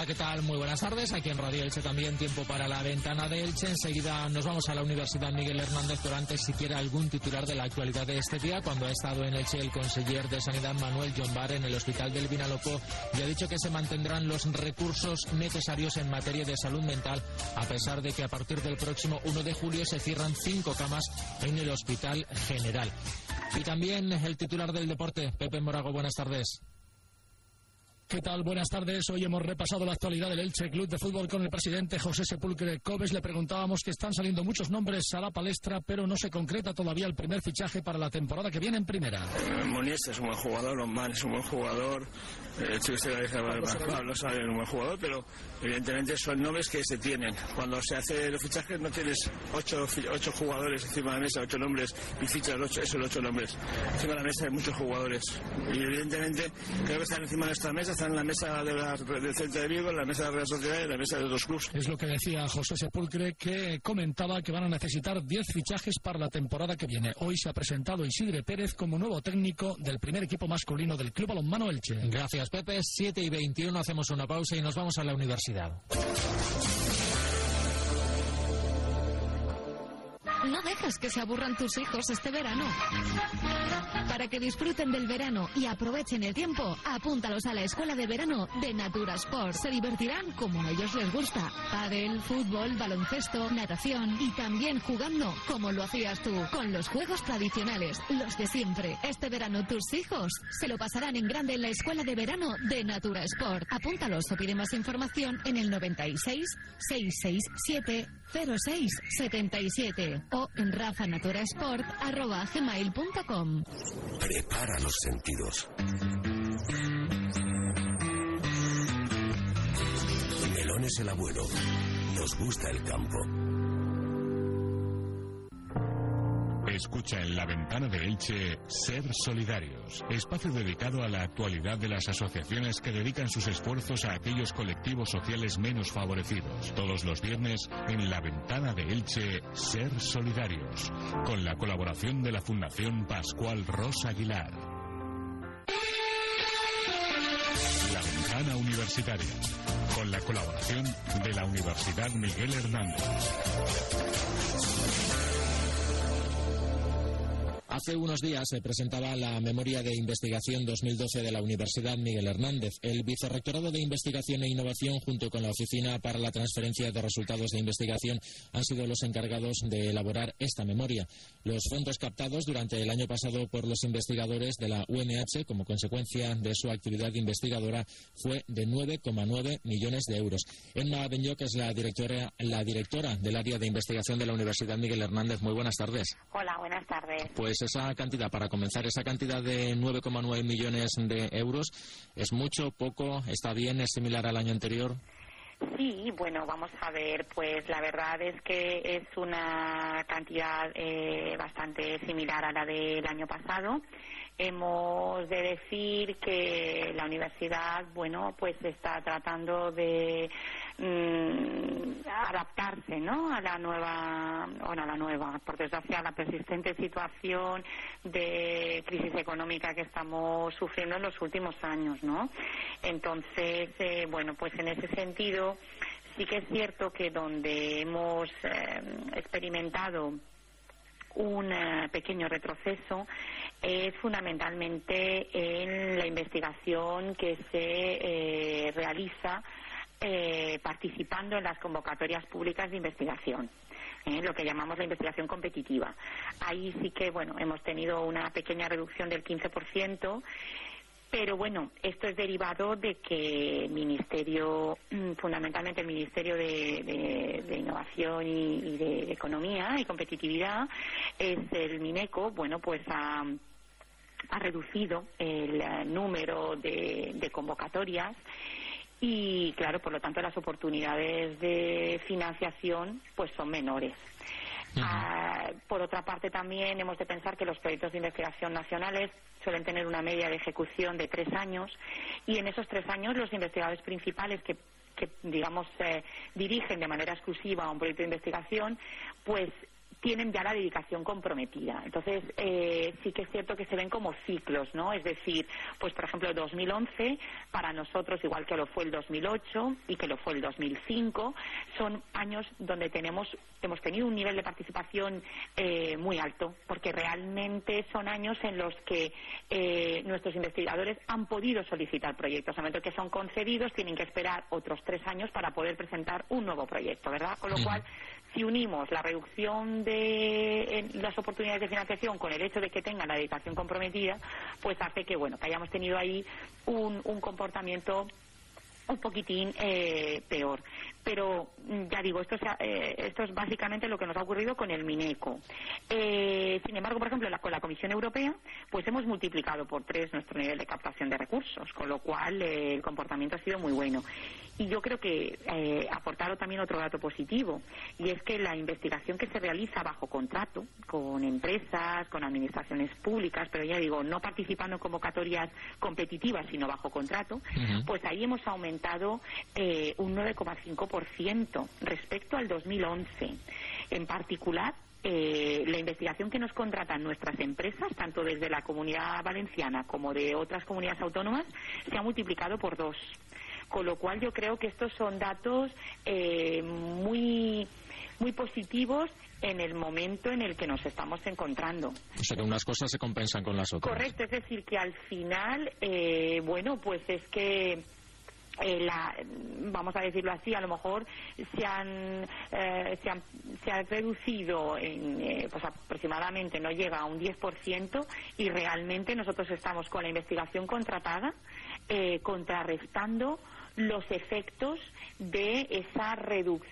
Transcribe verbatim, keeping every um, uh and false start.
¿qué tal? Muy buenas tardes. Aquí en Radio Elche también tiempo para la ventana de Elche. Enseguida nos vamos a la Universidad Miguel Hernández, pero antes si quiere algún titular de la actualidad de este día. Cuando ha estado en Elche el conseller de Sanidad Manuel Llombar en el Hospital del Vinalopó y ha dicho que se mantendrán los recursos necesarios en materia de salud mental, a pesar de que a partir del próximo uno de julio se cierran cinco camas en el Hospital General. Y también el titular del deporte, Pepe Morago, buenas tardes. ¿Qué tal? Buenas tardes. Hoy hemos repasado la actualidad del Elche Club de Fútbol con el presidente José Sepulcre Coves. Le preguntábamos que están saliendo muchos nombres a la palestra, pero no se concreta todavía el primer fichaje para la temporada que viene en primera. Eh, Muniz es un buen jugador, Osman es un buen jugador, el chico este que Pablo Sarabia es un buen jugador, pero evidentemente son nombres que se tienen. Cuando se hace los fichajes no tienes ocho, ocho jugadores encima de la mesa, ocho nombres y fichas ocho, esos ocho nombres. Encima de la mesa hay muchos jugadores y evidentemente creo que están encima de nuestra mesa. Está en la mesa de la, del Celta de Vigo, en la mesa de la Real Sociedad y en la mesa de otros clubes. Es lo que decía José Sepulcre, que comentaba que van a necesitar diez fichajes para la temporada que viene. Hoy se ha presentado Isidre Pérez como nuevo técnico del primer equipo masculino del Club Balonmano Elche. Gracias, Pepe. siete y veintiuno, hacemos una pausa y nos vamos a la universidad. No dejes que se aburran tus hijos este verano. Para que disfruten del verano y aprovechen el tiempo, apúntalos a la escuela de verano de Natura Sport. Se divertirán como a ellos les gusta. Pádel, fútbol, baloncesto, natación y también jugando como lo hacías tú, con los juegos tradicionales, los de siempre. Este verano tus hijos se lo pasarán en grande en la escuela de verano de Natura Sport. Apúntalos o pide más información en el noventa y seis, seiscientos sesenta y siete, cero seis setenta y siete o en rafanaturasport arroba gmail punto com. Prepara los sentidos. Melón es el abuelo. Nos gusta el campo. Escucha en La Ventana de Elche Ser Solidarios, espacio dedicado a la actualidad de las asociaciones que dedican sus esfuerzos a aquellos colectivos sociales menos favorecidos. Todos los viernes en La Ventana de Elche Ser Solidarios, con la colaboración de la Fundación Pascual Rosa Aguilar. La Ventana Universitaria, con la colaboración de la Universidad Miguel Hernández. Hace unos días se presentaba la Memoria de Investigación dos mil doce de la Universidad Miguel Hernández. El Vicerrectorado de Investigación e Innovación, junto con la Oficina para la Transferencia de Resultados de Investigación, han sido los encargados de elaborar esta memoria. Los fondos captados durante el año pasado por los investigadores de la U M H como consecuencia de su actividad investigadora fue de nueve coma nueve millones de euros. Emma Benyoc es la directora, la directora del área de investigación de la Universidad Miguel Hernández. Muy buenas tardes. Hola, buenas tardes. Pues esa cantidad, para comenzar, esa cantidad de nueve coma nueve millones de euros, ¿es mucho, poco, está bien, es similar al año anterior? Sí, bueno, vamos a ver, pues la verdad es que es una cantidad eh, bastante similar a la del año pasado. Hemos de decir que la universidad, bueno, pues está tratando de mmm, adaptarse, ¿no?, a la nueva, bueno, a la nueva, por desgracia, a la persistente situación de crisis económica que estamos sufriendo en los últimos años, ¿no? Entonces, eh, bueno, pues en ese sentido, sí que es cierto que donde hemos eh, experimentado un uh, pequeño retroceso es fundamentalmente en la investigación que se eh, realiza eh, participando en las convocatorias públicas de investigación, eh, lo que llamamos la investigación competitiva. Ahí sí que, bueno, hemos tenido una pequeña reducción del quince por ciento. Pero bueno, esto es derivado de que el Ministerio, fundamentalmente el Ministerio de, de, de Innovación y, y de Economía y Competitividad, es el MINECO, bueno, pues ha, ha reducido el número de, de convocatorias y, claro, por lo tanto, las oportunidades de financiación pues son menores. Uh, por otra parte, también hemos de pensar que los proyectos de investigación nacionales suelen tener una media de ejecución de tres años y en esos tres años los investigadores principales que, que digamos, eh, dirigen de manera exclusiva un proyecto de investigación, pues tienen ya la dedicación comprometida. Entonces, eh, sí que es cierto que se ven como ciclos, ¿no? Es decir, pues por ejemplo, dos mil once, para nosotros, igual que lo fue el dos mil ocho y que lo fue el dos mil cinco, son años donde tenemos hemos tenido un nivel de participación eh, muy alto, porque realmente son años en los que eh, nuestros investigadores han podido solicitar proyectos. Al momento que son concedidos, tienen que esperar otros tres años para poder presentar un nuevo proyecto, ¿verdad? Con lo cual, si unimos la reducción de las oportunidades de financiación con el hecho de que tengan la dedicación comprometida, pues hace que, bueno, que hayamos tenido ahí un, un comportamiento un poquitín eh, peor. Pero ya digo, esto es, eh, esto es básicamente lo que nos ha ocurrido con el Mineco. Eh, sin embargo, por ejemplo, la, con la Comisión Europea, pues hemos multiplicado por tres nuestro nivel de captación de recursos, con lo cual eh, el comportamiento ha sido muy bueno. Y yo creo que eh, aportaron también otro dato positivo, y es que la investigación que se realiza bajo contrato, con empresas, con administraciones públicas, pero ya digo, no participando en convocatorias competitivas, sino bajo contrato, uh-huh. pues ahí hemos aumentado eh, un nueve coma cinco por ciento respecto al dos mil once. En particular, Eh, la investigación que nos contratan nuestras empresas, tanto desde la Comunidad Valenciana como de otras comunidades autónomas, se ha multiplicado por dos. Con lo cual yo creo que estos son datos eh, muy muy positivos en el momento en el que nos estamos encontrando. O sea que unas cosas se compensan con las otras. Correcto, es decir, que al final, eh, bueno, pues es que Eh, la, vamos a decirlo así, a lo mejor se han, eh, se han, se ha reducido en, eh, pues aproximadamente no llega a un diez por ciento, y realmente nosotros estamos con la investigación contratada eh, contrarrestando los efectos de esa reducción